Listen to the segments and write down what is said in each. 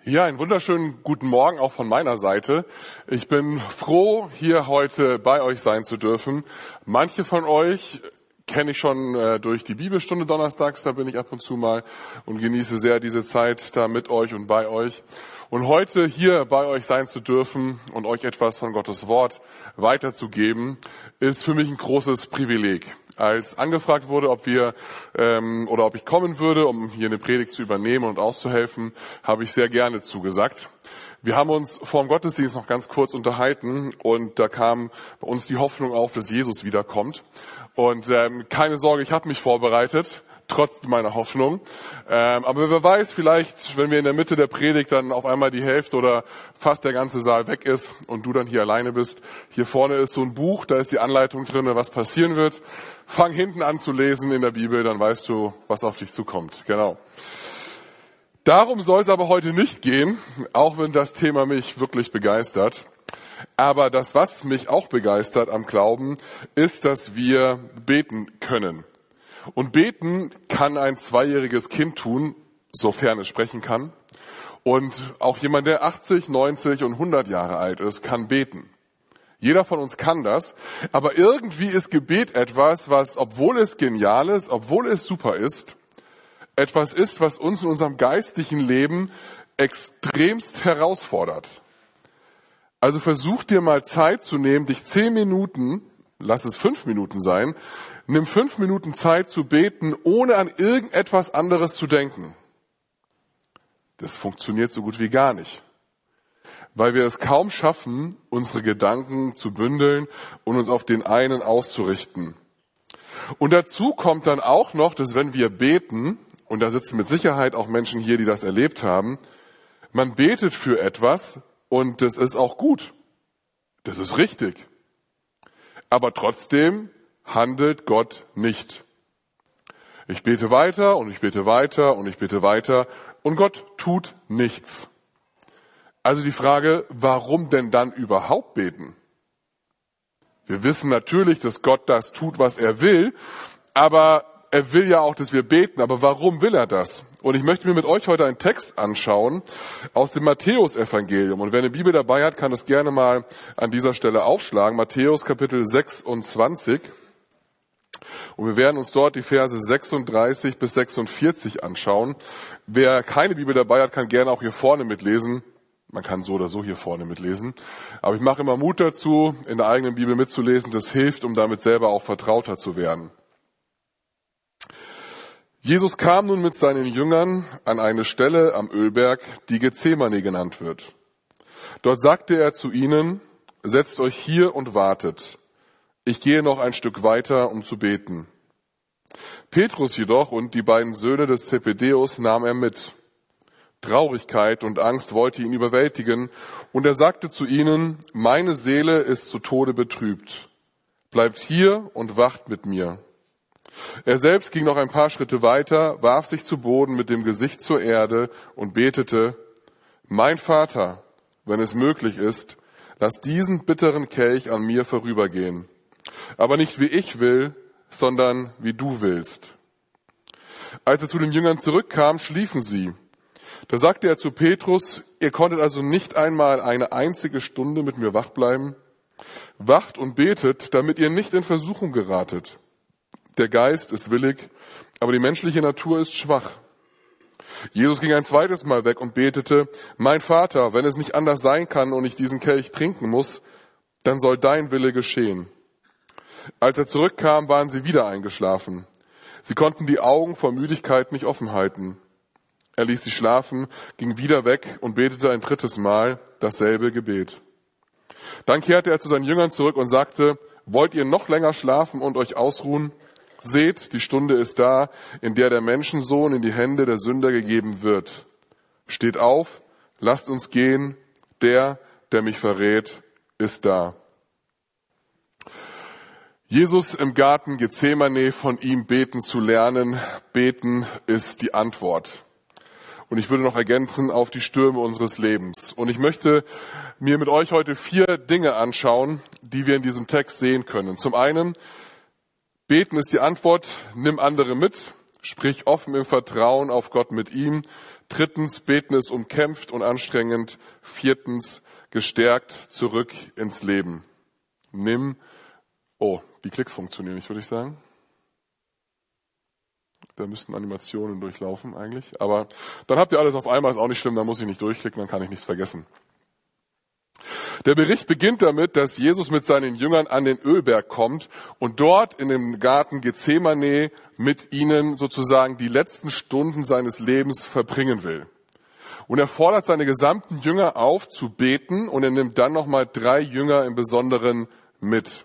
Ja, einen wunderschönen guten Morgen auch von meiner Seite. Ich bin froh, hier heute bei euch sein zu dürfen. Manche von euch kenne ich schon durch die Bibelstunde donnerstags, da bin ich ab und zu mal und genieße sehr diese Zeit da mit euch und bei euch. Und heute hier bei euch sein zu dürfen und euch etwas von Gottes Wort weiterzugeben, ist für mich ein großes Privileg. Als angefragt wurde, ob ich kommen würde, um hier eine Predigt zu übernehmen und auszuhelfen, habe ich sehr gerne zugesagt. Wir haben uns vor dem Gottesdienst noch ganz kurz unterhalten und da kam bei uns die Hoffnung auf, dass Jesus wiederkommt. Und keine Sorge, ich habe mich vorbereitet, trotz meiner Hoffnung. Aber wer weiß, vielleicht, wenn wir in der Mitte der Predigt dann auf einmal die Hälfte oder fast der ganze Saal weg ist und du dann hier alleine bist. Hier vorne ist so ein Buch, da ist die Anleitung drin, was passieren wird. Fang hinten an zu lesen in der Bibel, dann weißt du, was auf dich zukommt. Genau. Darum soll es aber heute nicht gehen, auch wenn das Thema mich wirklich begeistert. Aber das, was mich auch begeistert am Glauben, ist, dass wir beten können. Und beten kann ein 2-jähriges Kind tun, sofern es sprechen kann. Und auch jemand, der 80, 90 und 100 Jahre alt ist, kann beten. Jeder von uns kann das. Aber irgendwie ist Gebet etwas, was, obwohl es genial ist, obwohl es super ist, etwas ist, was uns in unserem geistlichen Leben extremst herausfordert. Also versuch dir mal Zeit zu nehmen, dich 10 Minuten, lass es 5 Minuten sein, nimm 5 Minuten Zeit zu beten, ohne an irgendetwas anderes zu denken. Das funktioniert so gut wie gar nicht. Weil wir es kaum schaffen, unsere Gedanken zu bündeln und uns auf den einen auszurichten. Und dazu kommt dann auch noch, dass wenn wir beten, und da sitzen mit Sicherheit auch Menschen hier, die das erlebt haben, man betet für etwas und das ist auch gut. Das ist richtig. Aber trotzdem handelt Gott nicht. Ich bete weiter und ich bete weiter und ich bete weiter und Gott tut nichts. Also die Frage, warum denn dann überhaupt beten? Wir wissen natürlich, dass Gott das tut, was er will, aber er will ja auch, dass wir beten. Aber warum will er das? Und ich möchte mir mit euch heute einen Text anschauen aus dem Matthäus-Evangelium. Und wer eine Bibel dabei hat, kann es gerne mal an dieser Stelle aufschlagen. Matthäus Kapitel 26. Und wir werden uns dort die Verse 36 bis 46 anschauen. Wer keine Bibel dabei hat, kann gerne auch hier vorne mitlesen. Man kann so oder so hier vorne mitlesen. Aber ich mache immer Mut dazu, in der eigenen Bibel mitzulesen. Das hilft, um damit selber auch vertrauter zu werden. Jesus kam nun mit seinen Jüngern an eine Stelle am Ölberg, die Gethsemane genannt wird. Dort sagte er zu ihnen, setzt euch hier und wartet. Ich gehe noch ein Stück weiter, um zu beten. Petrus jedoch und die beiden Söhne des Zebedäus nahm er mit. Traurigkeit und Angst wollte ihn überwältigen, und er sagte zu ihnen, meine Seele ist zu Tode betrübt. Bleibt hier und wacht mit mir. Er selbst ging noch ein paar Schritte weiter, warf sich zu Boden mit dem Gesicht zur Erde und betete, mein Vater, wenn es möglich ist, lass diesen bitteren Kelch an mir vorübergehen. Aber nicht wie ich will, sondern wie du willst. Als er zu den Jüngern zurückkam, schliefen sie. Da sagte er zu Petrus, ihr konntet also nicht einmal eine einzige Stunde mit mir wach bleiben? Wacht und betet, damit ihr nicht in Versuchung geratet. Der Geist ist willig, aber die menschliche Natur ist schwach. Jesus ging ein zweites Mal weg und betete, mein Vater, wenn es nicht anders sein kann und ich diesen Kelch trinken muss, dann soll dein Wille geschehen. Als er zurückkam, waren sie wieder eingeschlafen. Sie konnten die Augen vor Müdigkeit nicht offen halten. Er ließ sie schlafen, ging wieder weg und betete ein 3. Mal dasselbe Gebet. Dann kehrte er zu seinen Jüngern zurück und sagte, wollt ihr noch länger schlafen und euch ausruhen? Seht, die Stunde ist da, in der der Menschensohn in die Hände der Sünder gegeben wird. Steht auf, lasst uns gehen, der mich verrät, ist da. Jesus im Garten Gethsemane, von ihm beten zu lernen. Beten ist die Antwort. Und ich würde noch ergänzen, auf die Stürme unseres Lebens. Und ich möchte mir mit euch heute 4 Dinge anschauen, die wir in diesem Text sehen können. Zum einen, beten ist die Antwort, nimm andere mit, sprich offen im Vertrauen auf Gott mit ihm. Drittens, beten ist umkämpft und anstrengend. Viertens, gestärkt zurück ins Leben. Die Klicks funktionieren nicht, würde ich sagen. Da müssten Animationen durchlaufen eigentlich. Aber dann habt ihr alles auf einmal, ist auch nicht schlimm, dann muss ich nicht durchklicken, dann kann ich nichts vergessen. Der Bericht beginnt damit, dass Jesus mit seinen Jüngern an den Ölberg kommt und dort in dem Garten Gethsemane mit ihnen sozusagen die letzten Stunden seines Lebens verbringen will. Und er fordert seine gesamten Jünger auf zu beten und er nimmt dann nochmal 3 Jünger im Besonderen mit.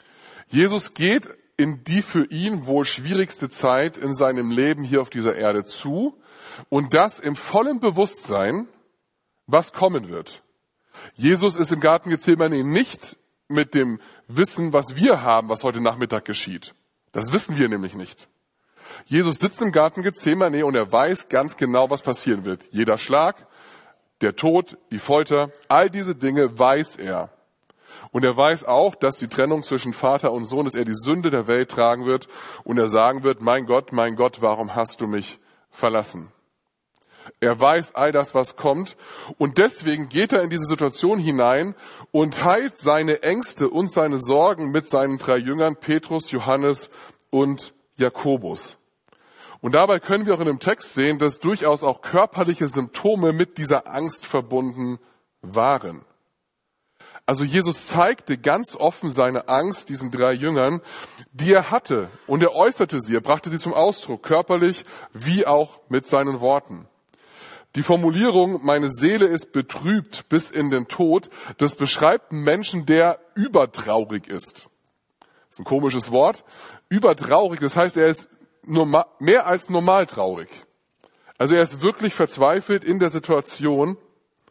Jesus geht in die für ihn wohl schwierigste Zeit in seinem Leben hier auf dieser Erde zu und das im vollen Bewusstsein, was kommen wird. Jesus ist im Garten Gethsemane nicht mit dem Wissen, was wir haben, was heute Nachmittag geschieht. Das wissen wir nämlich nicht. Jesus sitzt im Garten Gethsemane und er weiß ganz genau, was passieren wird. Jeder Schlag, der Tod, die Folter, all diese Dinge weiß er. Und er weiß auch, dass die Trennung zwischen Vater und Sohn, dass er die Sünde der Welt tragen wird und er sagen wird, mein Gott, warum hast du mich verlassen? Er weiß all das, was kommt und deswegen geht er in diese Situation hinein und teilt seine Ängste und seine Sorgen mit seinen 3 Jüngern, Petrus, Johannes und Jakobus. Und dabei können wir auch in dem Text sehen, dass durchaus auch körperliche Symptome mit dieser Angst verbunden waren. Also Jesus zeigte ganz offen seine Angst diesen 3 Jüngern, die er hatte und er äußerte sie, er brachte sie zum Ausdruck, körperlich wie auch mit seinen Worten. Die Formulierung, meine Seele ist betrübt bis in den Tod, das beschreibt einen Menschen, der übertraurig ist. Das ist ein komisches Wort. Übertraurig, das heißt, er ist mehr als normal traurig. Also er ist wirklich verzweifelt in der Situation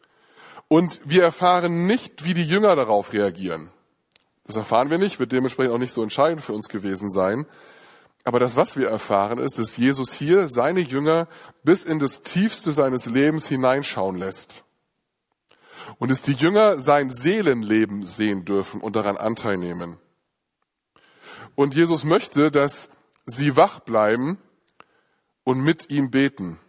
und wir erfahren nicht, wie die Jünger darauf reagieren. Das erfahren wir nicht, wird dementsprechend auch nicht so entscheidend für uns gewesen sein. Aber das, was wir erfahren, ist, dass Jesus hier seine Jünger bis in das Tiefste seines Lebens hineinschauen lässt. Und dass die Jünger sein Seelenleben sehen dürfen und daran Anteil nehmen. Und Jesus möchte, dass sie wach bleiben und mit ihm beten.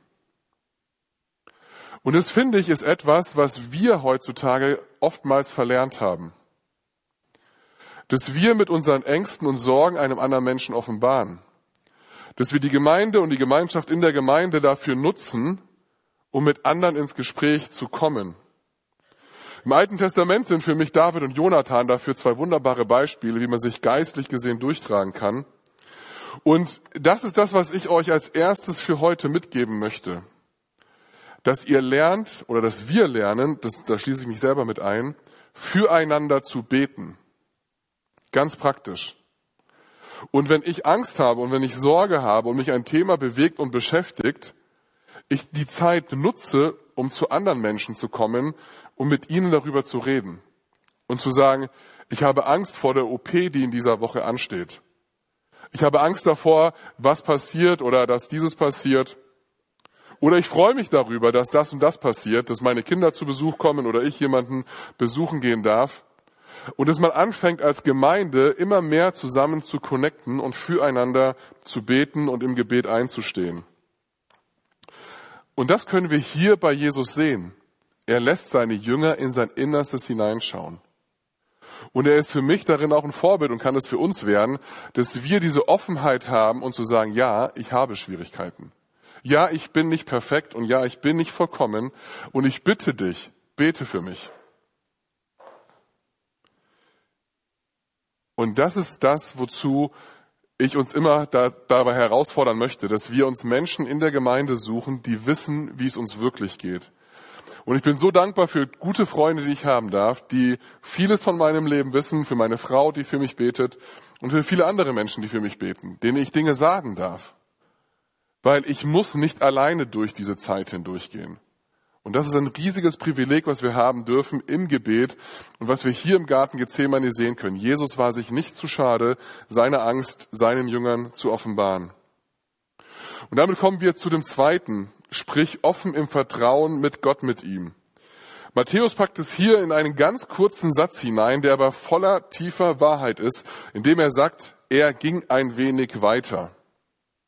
Und das, finde ich, ist etwas, was wir heutzutage oftmals verlernt haben. Dass wir mit unseren Ängsten und Sorgen einem anderen Menschen offenbaren. Dass wir die Gemeinde und die Gemeinschaft in der Gemeinde dafür nutzen, um mit anderen ins Gespräch zu kommen. Im Alten Testament sind für mich David und Jonathan dafür 2 wunderbare Beispiele, wie man sich geistlich gesehen durchtragen kann. Und das ist das, was ich euch als erstes für heute mitgeben möchte. Dass ihr lernt, oder dass wir lernen, da schließe ich mich selber mit ein, füreinander zu beten. Ganz praktisch. Und wenn ich Angst habe und wenn ich Sorge habe und mich ein Thema bewegt und beschäftigt, ich die Zeit nutze, um zu anderen Menschen zu kommen, um mit ihnen darüber zu reden. Und zu sagen, ich habe Angst vor der OP, die in dieser Woche ansteht. Ich habe Angst davor, was passiert oder dass dieses passiert. Oder ich freue mich darüber, dass das und das passiert, dass meine Kinder zu Besuch kommen oder ich jemanden besuchen gehen darf. Und dass man anfängt als Gemeinde immer mehr zusammen zu connecten und füreinander zu beten und im Gebet einzustehen. Und das können wir hier bei Jesus sehen. Er lässt seine Jünger in sein Innerstes hineinschauen. Und er ist für mich darin auch ein Vorbild und kann es für uns werden, dass wir diese Offenheit haben und zu sagen, ja, ich habe Schwierigkeiten. Ja, ich bin nicht perfekt und ja, ich bin nicht vollkommen und ich bitte dich, bete für mich. Und das ist das, wozu ich uns immer dabei herausfordern möchte, dass wir uns Menschen in der Gemeinde suchen, die wissen, wie es uns wirklich geht. Und ich bin so dankbar für gute Freunde, die ich haben darf, die vieles von meinem Leben wissen, für meine Frau, die für mich betet und für viele andere Menschen, die für mich beten, denen ich Dinge sagen darf. Weil ich muss nicht alleine durch diese Zeit hindurchgehen. Und das ist ein riesiges Privileg, was wir haben dürfen im Gebet und was wir hier im Garten Gethsemane sehen können. Jesus war sich nicht zu schade, seine Angst seinen Jüngern zu offenbaren. Und damit kommen wir zu dem zweiten, sprich offen im Vertrauen mit Gott mit ihm. Matthäus packt es hier in einen ganz kurzen Satz hinein, der aber voller tiefer Wahrheit ist, indem er sagt, er ging ein wenig weiter.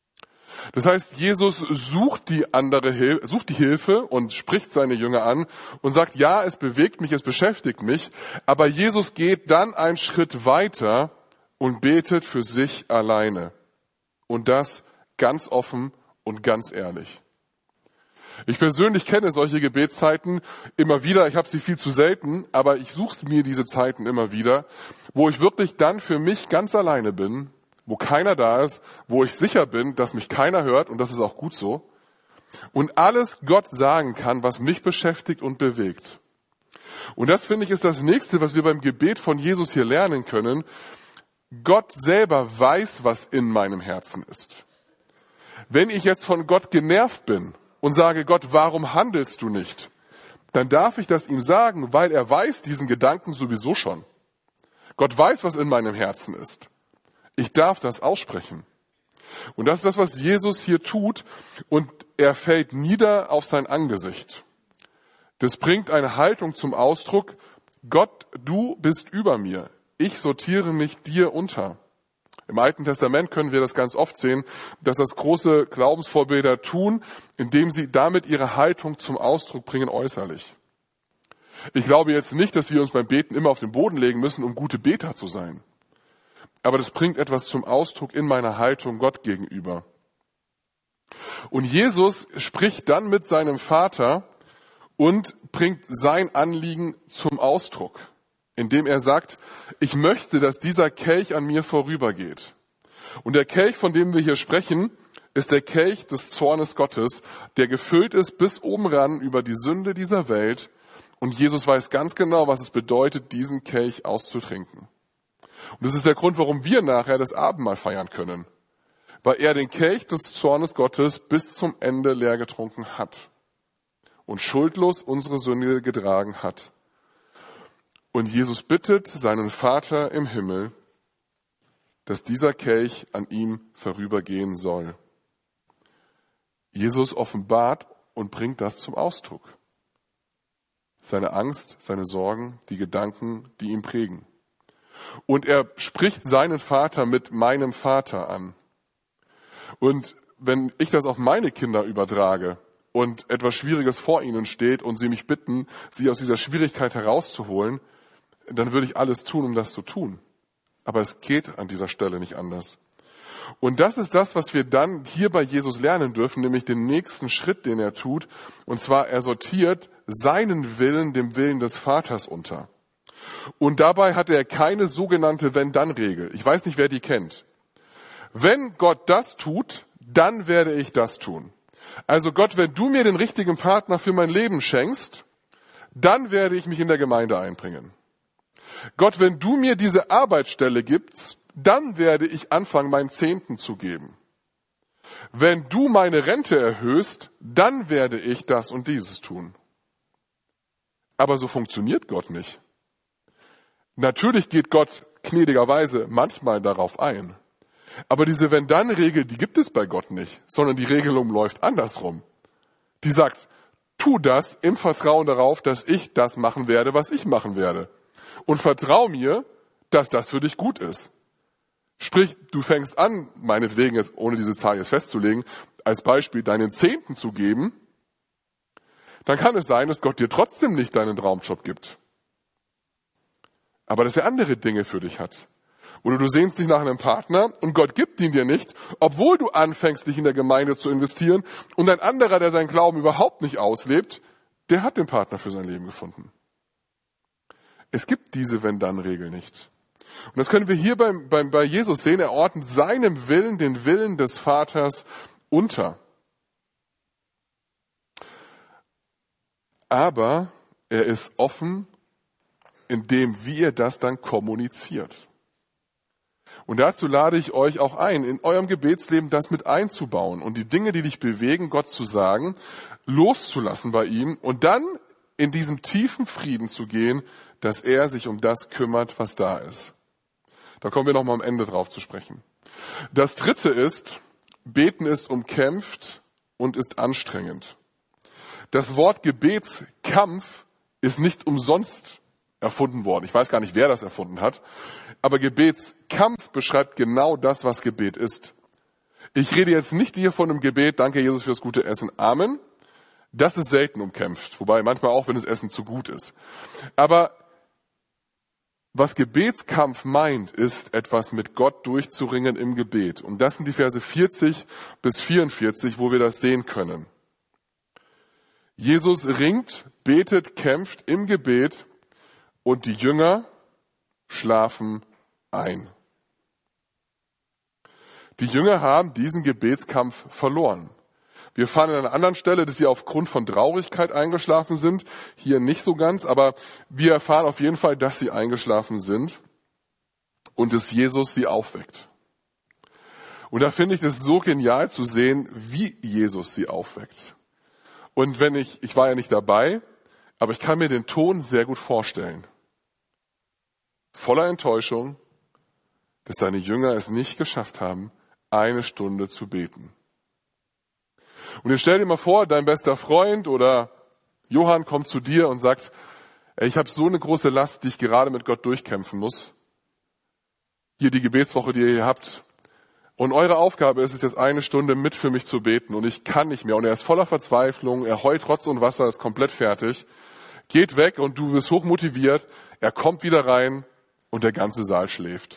Das heißt, Jesus sucht die Hilfe und spricht seine Jünger an und sagt, ja, es bewegt mich, es beschäftigt mich, aber Jesus geht dann einen Schritt weiter und betet für sich alleine. Und das ganz offen und ganz ehrlich. Ich persönlich kenne solche Gebetszeiten immer wieder. Ich habe sie viel zu selten, aber ich suche mir diese Zeiten immer wieder, wo ich wirklich dann für mich ganz alleine bin, wo keiner da ist, wo ich sicher bin, dass mich keiner hört, und das ist auch gut so, und alles Gott sagen kann, was mich beschäftigt und bewegt. Und das, finde ich, ist das Nächste, was wir beim Gebet von Jesus hier lernen können. Gott selber weiß, was in meinem Herzen ist. Wenn ich jetzt von Gott genervt bin und sage, Gott, warum handelst du nicht? Dann darf ich das ihm sagen, weil er weiß diesen Gedanken sowieso schon. Gott weiß, was in meinem Herzen ist. Ich darf das aussprechen. Und das ist das, was Jesus hier tut, und er fällt nieder auf sein Angesicht. Das bringt eine Haltung zum Ausdruck, Gott, du bist über mir. Ich sortiere mich dir unter. Im Alten Testament können wir das ganz oft sehen, dass das große Glaubensvorbilder tun, indem sie damit ihre Haltung zum Ausdruck bringen äußerlich. Ich glaube jetzt nicht, dass wir uns beim Beten immer auf den Boden legen müssen, um gute Beter zu sein. Aber das bringt etwas zum Ausdruck in meiner Haltung Gott gegenüber. Und Jesus spricht dann mit seinem Vater und bringt sein Anliegen zum Ausdruck, indem er sagt, ich möchte, dass dieser Kelch an mir vorübergeht. Und der Kelch, von dem wir hier sprechen, ist der Kelch des Zornes Gottes, der gefüllt ist bis oben ran über die Sünde dieser Welt. Und Jesus weiß ganz genau, was es bedeutet, diesen Kelch auszutrinken. Und das ist der Grund, warum wir nachher das Abendmahl feiern können. Weil er den Kelch des Zornes Gottes bis zum Ende leer getrunken hat und schuldlos unsere Sünde getragen hat. Und Jesus bittet seinen Vater im Himmel, dass dieser Kelch an ihm vorübergehen soll. Jesus offenbart und bringt das zum Ausdruck. Seine Angst, seine Sorgen, die Gedanken, die ihn prägen. Und er spricht seinen Vater mit meinem Vater an. Und wenn ich das auf meine Kinder übertrage und etwas Schwieriges vor ihnen steht und sie mich bitten, sie aus dieser Schwierigkeit herauszuholen, dann würde ich alles tun, um das zu tun. Aber es geht an dieser Stelle nicht anders. Und das ist das, was wir dann hier bei Jesus lernen dürfen, nämlich den nächsten Schritt, den er tut. Und zwar, er sortiert seinen Willen dem Willen des Vaters unter. Und dabei hat er keine sogenannte Wenn-Dann-Regel. Ich weiß nicht, wer die kennt. Wenn Gott das tut, dann werde ich das tun. Also Gott, wenn du mir den richtigen Partner für mein Leben schenkst, dann werde ich mich in der Gemeinde einbringen. Gott, wenn du mir diese Arbeitsstelle gibst, dann werde ich anfangen, meinen Zehnten zu geben. Wenn du meine Rente erhöhst, dann werde ich das und dieses tun. Aber so funktioniert Gott nicht. Natürlich geht Gott gnädigerweise manchmal darauf ein. Aber diese Wenn-Dann-Regel, die gibt es bei Gott nicht, sondern die Regelung läuft andersrum. Die sagt, tu das im Vertrauen darauf, dass ich das machen werde, was ich machen werde. Und vertrau mir, dass das für dich gut ist. Sprich, du fängst an, meinetwegen jetzt, ohne diese Zahl jetzt festzulegen, als Beispiel deinen Zehnten zu geben, dann kann es sein, dass Gott dir trotzdem nicht deinen Traumjob gibt. Aber dass er andere Dinge für dich hat. Oder du sehnst dich nach einem Partner und Gott gibt ihn dir nicht, obwohl du anfängst, dich in der Gemeinde zu investieren, und ein anderer, der seinen Glauben überhaupt nicht auslebt, der hat den Partner für sein Leben gefunden. Es gibt diese Wenn-Dann-Regel nicht. Und das können wir hier bei Jesus sehen. Er ordnet seinem Willen den Willen des Vaters unter. Aber er ist offen in dem, wie er das dann kommuniziert. Und dazu lade ich euch auch ein, in eurem Gebetsleben das mit einzubauen und die Dinge, die dich bewegen, Gott zu sagen, loszulassen bei ihm und dann in diesem tiefen Frieden zu gehen, dass er sich um das kümmert, was da ist. Da kommen wir nochmal am Ende drauf zu sprechen. Das Dritte ist, Beten ist umkämpft und ist anstrengend. Das Wort Gebetskampf ist nicht umsonst erfunden worden. Ich weiß gar nicht, wer das erfunden hat. Aber Gebetskampf beschreibt genau das, was Gebet ist. Ich rede jetzt nicht hier von einem Gebet, danke Jesus fürs gute Essen, Amen. Das ist selten umkämpft, wobei manchmal auch, wenn das Essen zu gut ist. Aber was Gebetskampf meint, ist etwas mit Gott durchzuringen im Gebet. Und das sind die Verse 40 bis 44, wo wir das sehen können. Jesus ringt, betet, kämpft im Gebet und die Jünger schlafen ein. Die Jünger haben diesen Gebetskampf verloren. Wir erfahren an einer anderen Stelle, dass sie aufgrund von Traurigkeit eingeschlafen sind. Hier nicht so ganz, aber wir erfahren auf jeden Fall, dass sie eingeschlafen sind und dass Jesus sie aufweckt. Und da finde ich das so genial zu sehen, wie Jesus sie aufweckt. Und ich war ja nicht dabei, aber ich kann mir den Ton sehr gut vorstellen. Voller Enttäuschung, dass seine Jünger es nicht geschafft haben, 1 Stunde zu beten. Und jetzt stell dir mal vor, dein bester Freund oder Johann kommt zu dir und sagt, ich habe so eine große Last, die ich gerade mit Gott durchkämpfen muss. Hier die Gebetswoche, die ihr hier habt. Und eure Aufgabe ist es jetzt 1 Stunde mit für mich zu beten und ich kann nicht mehr. Und er ist voller Verzweiflung, er heult Rotz und Wasser, ist komplett fertig. Geht weg und du bist hochmotiviert. Er kommt wieder rein und der ganze Saal schläft.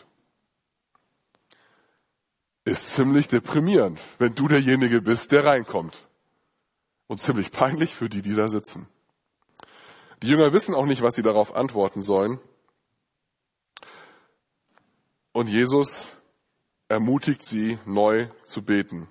Ist ziemlich deprimierend, wenn du derjenige bist, der reinkommt. Und ziemlich peinlich für die, die da sitzen. Die Jünger wissen auch nicht, was sie darauf antworten sollen. Und Jesus ermutigt sie, neu zu beten.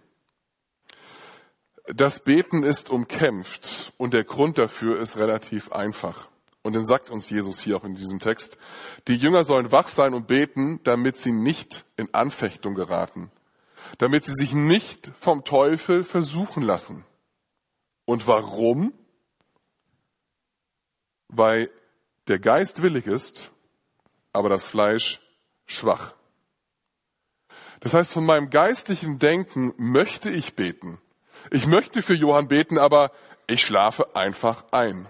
Das Beten ist umkämpft und der Grund dafür ist relativ einfach. Und den sagt uns Jesus hier auch in diesem Text. Die Jünger sollen wach sein und beten, damit sie nicht in Anfechtung geraten. Damit sie sich nicht vom Teufel versuchen lassen. Und warum? Weil der Geist willig ist, aber das Fleisch schwach. Das heißt, von meinem geistlichen Denken möchte ich beten. Ich möchte für Johann beten, aber ich schlafe einfach ein.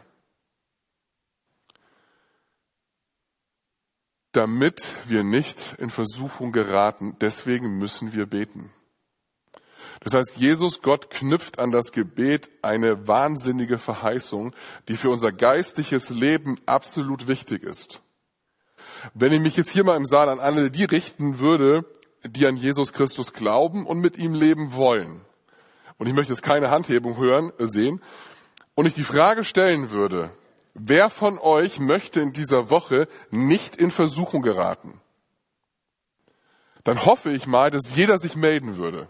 Damit wir nicht in Versuchung geraten, deswegen müssen wir beten. Das heißt, Jesus, Gott, knüpft an das Gebet eine wahnsinnige Verheißung, die für unser geistliches Leben absolut wichtig ist. Wenn ich mich jetzt hier mal im Saal an alle die richten würde, die an Jesus Christus glauben und mit ihm leben wollen, und ich möchte jetzt keine Handhebung sehen, und ich die Frage stellen würde, wer von euch möchte in dieser Woche nicht in Versuchung geraten? Dann hoffe ich mal, dass jeder sich melden würde.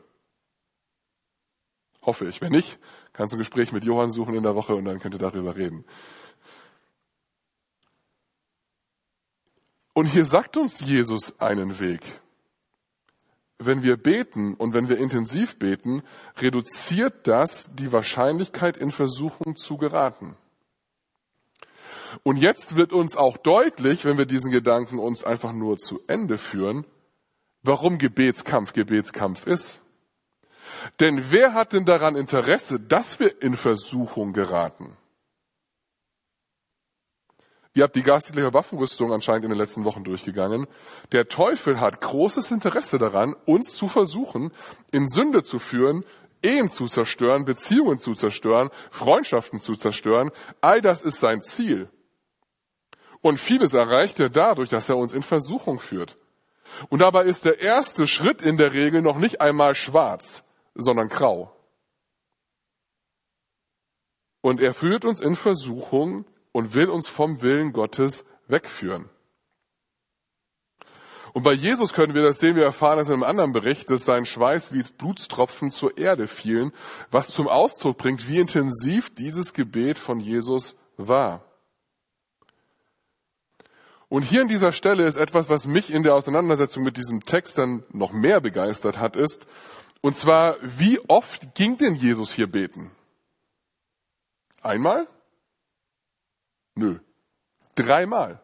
Hoffe ich. Wenn nicht, kannst du ein Gespräch mit Johann suchen in der Woche und dann könnt ihr darüber reden. Und hier sagt uns Jesus einen Weg. Wenn wir beten und wenn wir intensiv beten, reduziert das die Wahrscheinlichkeit, in Versuchung zu geraten. Und jetzt wird uns auch deutlich, wenn wir diesen Gedanken uns einfach nur zu Ende führen, warum Gebetskampf ist. Denn wer hat denn daran Interesse, dass wir in Versuchung geraten? Ihr habt die geistliche Waffenrüstung anscheinend in den letzten Wochen durchgegangen. Der Teufel hat großes Interesse daran, uns zu versuchen, in Sünde zu führen, Ehen zu zerstören, Beziehungen zu zerstören, Freundschaften zu zerstören. All das ist sein Ziel. Und vieles erreicht er dadurch, dass er uns in Versuchung führt. Und dabei ist der erste Schritt in der Regel noch nicht einmal schwarz, sondern grau. Und er führt uns in Versuchung und will uns vom Willen Gottes wegführen. Und bei Jesus können wir das sehen, wir erfahren das in einem anderen Bericht, dass sein Schweiß wie Blutstropfen zur Erde fielen, was zum Ausdruck bringt, wie intensiv dieses Gebet von Jesus war. Und hier an dieser Stelle ist etwas, was mich in der Auseinandersetzung mit diesem Text dann noch mehr begeistert hat, ist, und zwar, wie oft ging denn Jesus hier beten? Einmal? Nö. 3-mal.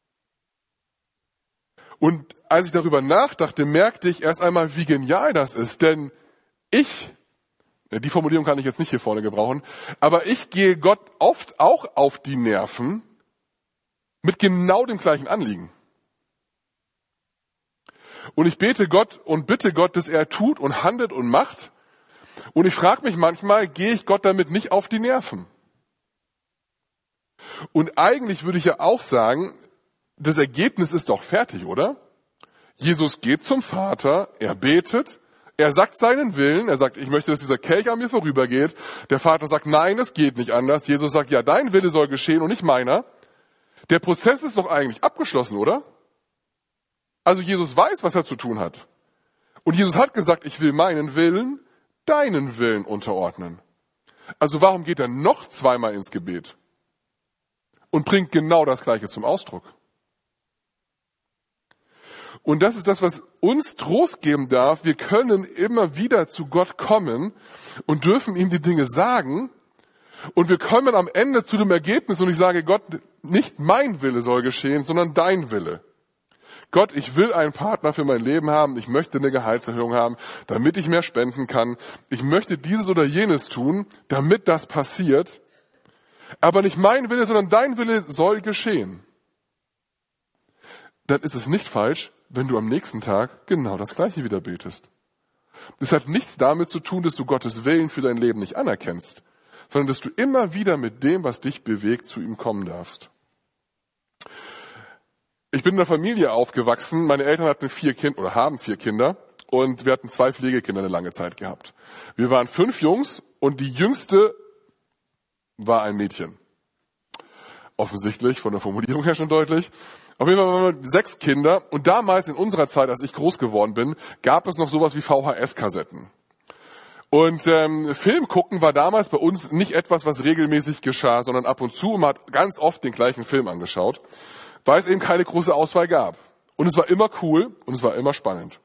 Und als ich darüber nachdachte, merkte ich erst einmal, wie genial das ist. Denn die Formulierung kann ich jetzt nicht hier vorne gebrauchen, aber ich gehe Gott oft auch auf die Nerven mit genau dem gleichen Anliegen. Und ich bete Gott und bitte Gott, dass er tut und handelt und macht. Und ich frage mich manchmal, gehe ich Gott damit nicht auf die Nerven? Und eigentlich würde ich ja auch sagen, das Ergebnis ist doch fertig, oder? Jesus geht zum Vater, er betet, er sagt seinen Willen, er sagt, ich möchte, dass dieser Kelch an mir vorübergeht. Der Vater sagt, nein, es geht nicht anders. Jesus sagt, ja, dein Wille soll geschehen und nicht meiner. Der Prozess ist doch eigentlich abgeschlossen, oder? Also Jesus weiß, was er zu tun hat. Und Jesus hat gesagt, ich will meinen Willen deinen Willen unterordnen. Also warum geht er noch zweimal ins Gebet und bringt genau das Gleiche zum Ausdruck? Und das ist das, was uns Trost geben darf. Wir können immer wieder zu Gott kommen und dürfen ihm die Dinge sagen. Und wir kommen am Ende zu dem Ergebnis und ich sage, Gott, nicht mein Wille soll geschehen, sondern dein Wille. Gott, ich will einen Partner für mein Leben haben. Ich möchte eine Gehaltserhöhung haben, damit ich mehr spenden kann. Ich möchte dieses oder jenes tun, damit das passiert. Aber nicht mein Wille, sondern dein Wille soll geschehen. Dann ist es nicht falsch, wenn du am nächsten Tag genau das Gleiche wieder betest. Das hat nichts damit zu tun, dass du Gottes Willen für dein Leben nicht anerkennst, sondern dass du immer wieder mit dem, was dich bewegt, zu ihm kommen darfst. Ich bin in einer Familie aufgewachsen. Meine Eltern hatten 4 Kinder oder haben 4 Kinder und wir hatten 2 Pflegekinder eine lange Zeit gehabt. Wir waren 5 Jungs und die jüngste war ein Mädchen. Offensichtlich, von der Formulierung her schon deutlich. Auf jeden Fall waren wir 6 Kinder und damals in unserer Zeit, als ich groß geworden bin, gab es noch sowas wie VHS-Kassetten. Und Film gucken war damals bei uns nicht etwas, was regelmäßig geschah, sondern ab und zu. Man hat ganz oft den gleichen Film angeschaut, weil es eben keine große Auswahl gab. Und es war immer cool und es war immer spannend.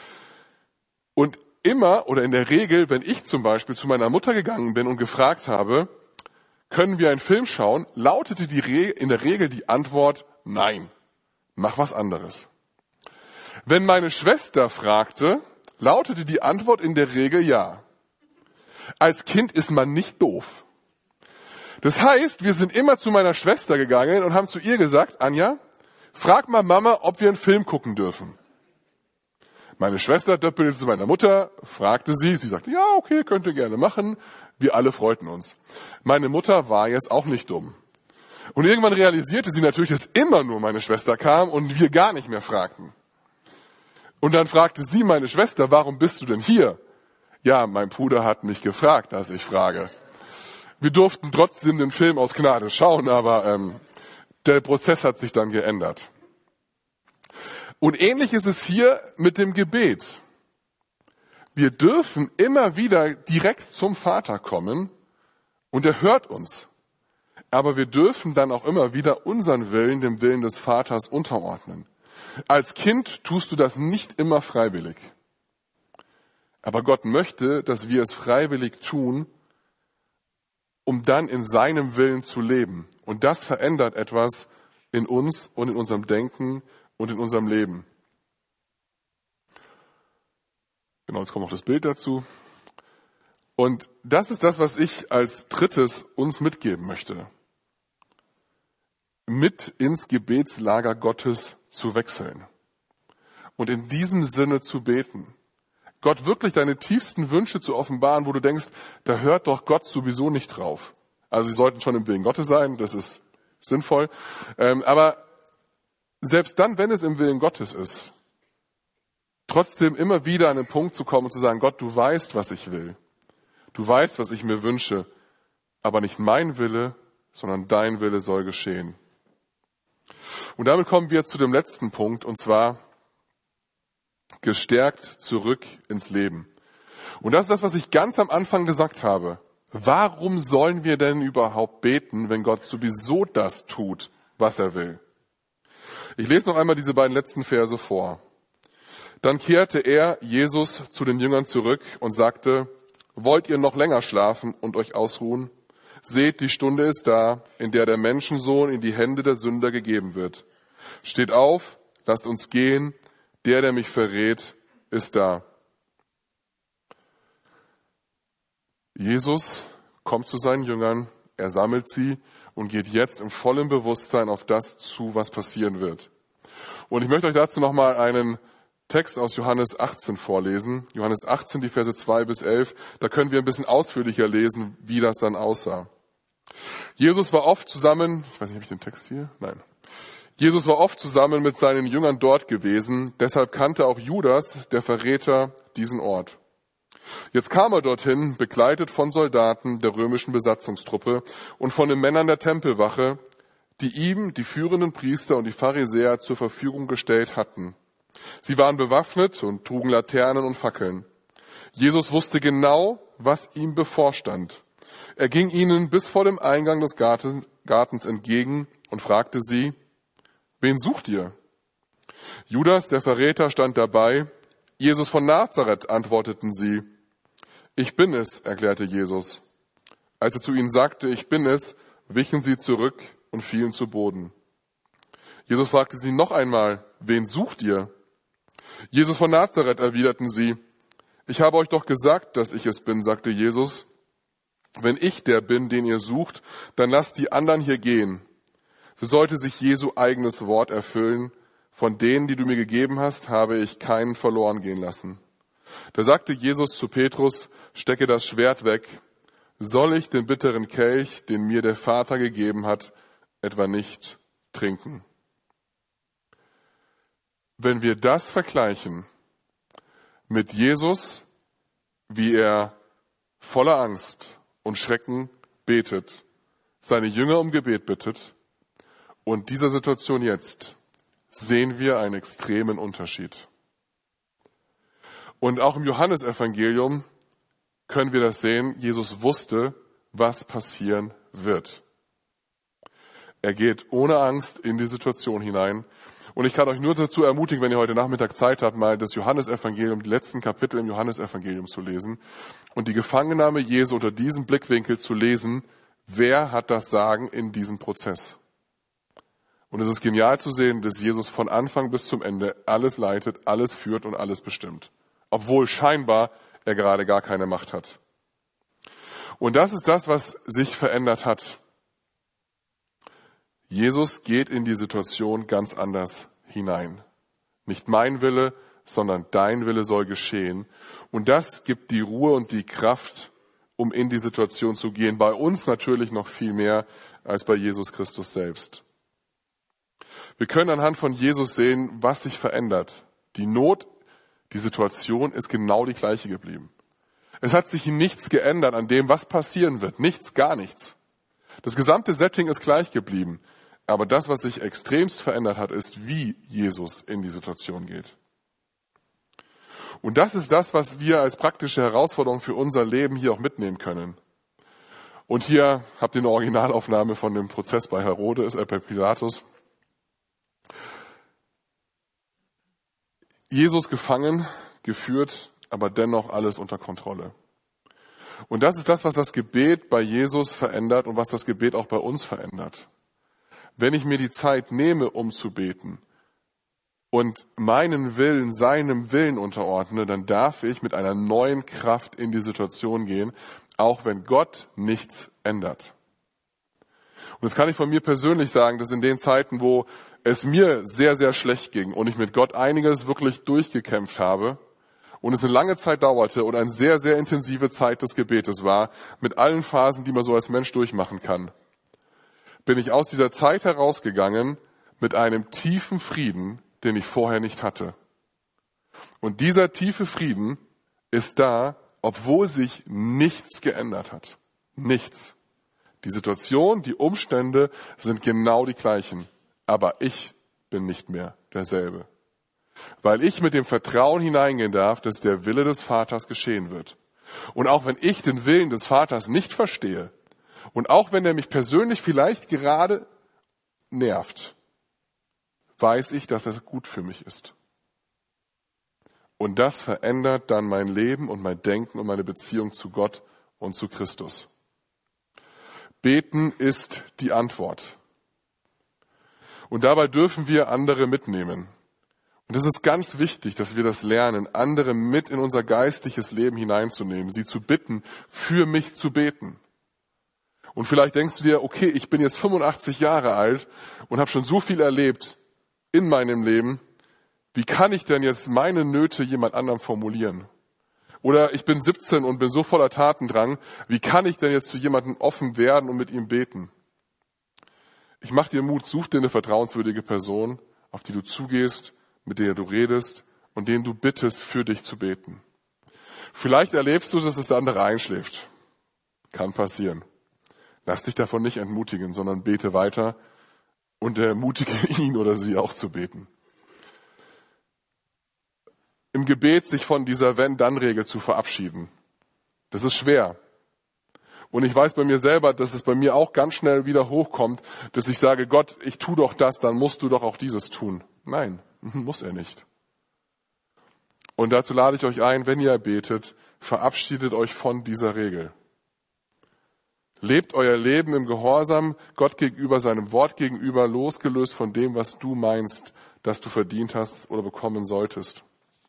Und immer oder in der Regel, wenn ich zum Beispiel zu meiner Mutter gegangen bin und gefragt habe, können wir einen Film schauen, lautete in der Regel die Antwort, nein, mach was anderes. Wenn meine Schwester fragte, lautete die Antwort in der Regel ja. Als Kind ist man nicht doof. Das heißt, wir sind immer zu meiner Schwester gegangen und haben zu ihr gesagt, Anja, frag mal Mama, ob wir einen Film gucken dürfen. Meine Schwester döppelte zu meiner Mutter, fragte sie sagte, ja, okay, könnt ihr gerne machen. Wir alle freuten uns. Meine Mutter war jetzt auch nicht dumm. Und irgendwann realisierte sie natürlich, dass immer nur meine Schwester kam und wir gar nicht mehr fragten. Und dann fragte sie meine Schwester, warum bist du denn hier? Ja, mein Bruder hat mich gefragt, dass ich frage. Wir durften trotzdem den Film aus Gnade schauen, aber der Prozess hat sich dann geändert. Und ähnlich ist es hier mit dem Gebet. Wir dürfen immer wieder direkt zum Vater kommen und er hört uns. Aber wir dürfen dann auch immer wieder unseren Willen dem Willen des Vaters unterordnen. Als Kind tust du das nicht immer freiwillig. Aber Gott möchte, dass wir es freiwillig tun, um dann in seinem Willen zu leben. Und das verändert etwas in uns und in unserem Denken und in unserem Leben. Genau, jetzt kommt noch das Bild dazu. Und das ist das, was ich als drittes uns mitgeben möchte. Mit ins Gebetslager Gottes zu wechseln. Und in diesem Sinne zu beten. Gott wirklich deine tiefsten Wünsche zu offenbaren, wo du denkst, da hört doch Gott sowieso nicht drauf. Also sie sollten schon im Willen Gottes sein, das ist sinnvoll. Aber selbst dann, wenn es im Willen Gottes ist, trotzdem immer wieder an den Punkt zu kommen und zu sagen, Gott, du weißt, was ich will. Du weißt, was ich mir wünsche, aber nicht mein Wille, sondern dein Wille soll geschehen. Und damit kommen wir zu dem letzten Punkt, und zwar gestärkt zurück ins Leben. Und das ist das, was ich ganz am Anfang gesagt habe. Warum sollen wir denn überhaupt beten, wenn Gott sowieso das tut, was er will? Ich lese noch einmal diese beiden letzten Verse vor. Dann kehrte er, Jesus, zu den Jüngern zurück und sagte, wollt ihr noch länger schlafen und euch ausruhen? Seht, die Stunde ist da, in der der Menschensohn in die Hände der Sünder gegeben wird. Steht auf, lasst uns gehen, der mich verrät, ist da. Jesus kommt zu seinen Jüngern, er sammelt sie und geht jetzt im vollen Bewusstsein auf das zu, was passieren wird. Und ich möchte euch dazu nochmal einen Text aus Johannes 18 vorlesen. Johannes 18, die Verse 2 bis 11. Da können wir ein bisschen ausführlicher lesen, wie das dann aussah. Jesus war oft zusammen, ich weiß nicht, habe ich den Text hier? Nein. Jesus war oft zusammen mit seinen Jüngern dort gewesen. Deshalb kannte auch Judas, der Verräter, diesen Ort. Jetzt kam er dorthin, begleitet von Soldaten der römischen Besatzungstruppe und von den Männern der Tempelwache, die ihm die führenden Priester und die Pharisäer zur Verfügung gestellt hatten. Sie waren bewaffnet und trugen Laternen und Fackeln. Jesus wusste genau, was ihm bevorstand. Er ging ihnen bis vor dem Eingang des Gartens entgegen und fragte sie: Wen sucht ihr? Judas, der Verräter, stand dabei. Jesus von Nazareth, antworteten sie. Ich bin es, erklärte Jesus. Als er zu ihnen sagte, ich bin es, wichen sie zurück und fielen zu Boden. Jesus fragte sie noch einmal, wen sucht ihr? Jesus von Nazareth, erwiderten sie. Ich habe euch doch gesagt, dass ich es bin, sagte Jesus. Wenn ich der bin, den ihr sucht, dann lasst die anderen hier gehen. So sollte sich Jesu eigenes Wort erfüllen. Von denen, die du mir gegeben hast, habe ich keinen verloren gehen lassen. Da sagte Jesus zu Petrus, stecke das Schwert weg. Soll ich den bitteren Kelch, den mir der Vater gegeben hat, etwa nicht trinken? Wenn wir das vergleichen mit Jesus, wie er voller Angst und Schrecken betet, seine Jünger um Gebet bittet, und dieser Situation jetzt, sehen wir einen extremen Unterschied. Und auch im Johannesevangelium können wir das sehen. Jesus wusste, was passieren wird. Er geht ohne Angst in die Situation hinein. Und ich kann euch nur dazu ermutigen, wenn ihr heute Nachmittag Zeit habt, mal das Johannesevangelium, die letzten Kapitel im Johannesevangelium zu lesen und die Gefangennahme Jesu unter diesem Blickwinkel zu lesen. Wer hat das Sagen in diesem Prozess? Und es ist genial zu sehen, dass Jesus von Anfang bis zum Ende alles leitet, alles führt und alles bestimmt. Obwohl scheinbar er gerade gar keine Macht hat. Und das ist das, was sich verändert hat. Jesus geht in die Situation ganz anders hinein. Nicht mein Wille, sondern dein Wille soll geschehen. Und das gibt die Ruhe und die Kraft, um in die Situation zu gehen. Bei uns natürlich noch viel mehr als bei Jesus Christus selbst. Wir können anhand von Jesus sehen, was sich verändert. Die Not, die Situation ist genau die gleiche geblieben. Es hat sich nichts geändert an dem, was passieren wird. Nichts, gar nichts. Das gesamte Setting ist gleich geblieben. Aber das, was sich extremst verändert hat, ist, wie Jesus in die Situation geht. Und das ist das, was wir als praktische Herausforderung für unser Leben hier auch mitnehmen können. Und hier habt ihr eine Originalaufnahme von dem Prozess bei bei Pilatus. Jesus gefangen, geführt, aber dennoch alles unter Kontrolle. Und das ist das, was das Gebet bei Jesus verändert und was das Gebet auch bei uns verändert. Wenn ich mir die Zeit nehme, um zu beten und meinen Willen seinem Willen unterordne, dann darf ich mit einer neuen Kraft in die Situation gehen, auch wenn Gott nichts ändert. Und das kann ich von mir persönlich sagen, dass in den Zeiten, wo es mir sehr, sehr schlecht ging und ich mit Gott einiges wirklich durchgekämpft habe und es eine lange Zeit dauerte und eine sehr, sehr intensive Zeit des Gebetes war, mit allen Phasen, die man so als Mensch durchmachen kann, bin ich aus dieser Zeit herausgegangen mit einem tiefen Frieden, den ich vorher nicht hatte. Und dieser tiefe Frieden ist da, obwohl sich nichts geändert hat. Nichts. Die Situation, die Umstände sind genau die gleichen. Aber ich bin nicht mehr derselbe. Weil ich mit dem Vertrauen hineingehen darf, dass der Wille des Vaters geschehen wird. Und auch wenn ich den Willen des Vaters nicht verstehe, und auch wenn er mich persönlich vielleicht gerade nervt, weiß ich, dass er gut für mich ist. Und das verändert dann mein Leben und mein Denken und meine Beziehung zu Gott und zu Christus. Beten ist die Antwort. Und dabei dürfen wir andere mitnehmen. Und es ist ganz wichtig, dass wir das lernen, andere mit in unser geistliches Leben hineinzunehmen, sie zu bitten, für mich zu beten. Und vielleicht denkst du dir, okay, ich bin jetzt 85 Jahre alt und habe schon so viel erlebt in meinem Leben. wie kann ich denn jetzt meine Nöte jemand anderem formulieren? Oder ich bin 17 und bin so voller Tatendrang, wie kann ich denn jetzt zu jemandem offen werden und mit ihm beten? Ich mache dir Mut, such dir eine vertrauenswürdige Person, auf die du zugehst, mit der du redest und den du bittest, für dich zu beten. Vielleicht erlebst du, dass der andere einschläft. Kann passieren. Lass dich davon nicht entmutigen, sondern bete weiter und ermutige ihn oder sie auch zu beten. Im Gebet sich von dieser Wenn-Dann-Regel zu verabschieden. Das ist schwer. Und ich weiß bei mir selber, dass es bei mir auch ganz schnell wieder hochkommt, dass ich sage, Gott, ich tu doch das, dann musst du doch auch dieses tun. Nein, muss er nicht. Und dazu lade ich euch ein, wenn ihr betet, verabschiedet euch von dieser Regel. Lebt euer Leben im Gehorsam Gott gegenüber, seinem Wort gegenüber, losgelöst von dem, was du meinst, dass du verdient hast oder bekommen solltest.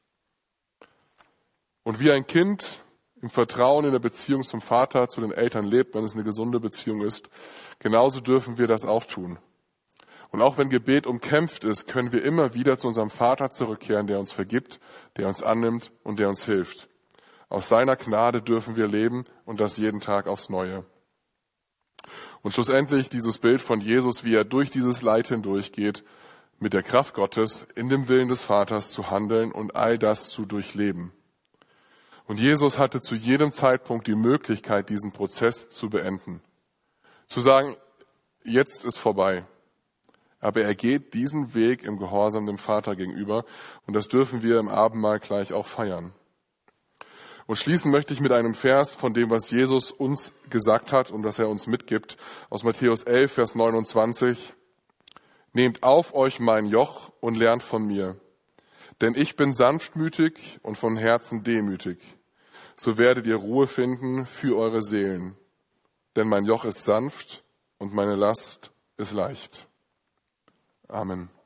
Und wie ein Kind im Vertrauen in der Beziehung zum Vater, zu den Eltern lebt, wenn es eine gesunde Beziehung ist, genauso dürfen wir das auch tun. Und auch wenn Gebet umkämpft ist, können wir immer wieder zu unserem Vater zurückkehren, der uns vergibt, der uns annimmt und der uns hilft. Aus seiner Gnade dürfen wir leben und das jeden Tag aufs Neue. Und schlussendlich dieses Bild von Jesus, wie er durch dieses Leid hindurchgeht, mit der Kraft Gottes in dem Willen des Vaters zu handeln und all das zu durchleben. Und Jesus hatte zu jedem Zeitpunkt die Möglichkeit, diesen Prozess zu beenden. Zu sagen, jetzt ist vorbei. Aber er geht diesen Weg im Gehorsam dem Vater gegenüber und das dürfen wir im Abendmahl gleich auch feiern. Und schließen möchte ich mit einem Vers von dem, was Jesus uns gesagt hat und das er uns mitgibt, aus Matthäus 11, Vers 29. Nehmt auf euch mein Joch und lernt von mir, denn ich bin sanftmütig und von Herzen demütig. So werdet ihr Ruhe finden für eure Seelen. Denn mein Joch ist sanft und meine Last ist leicht. Amen.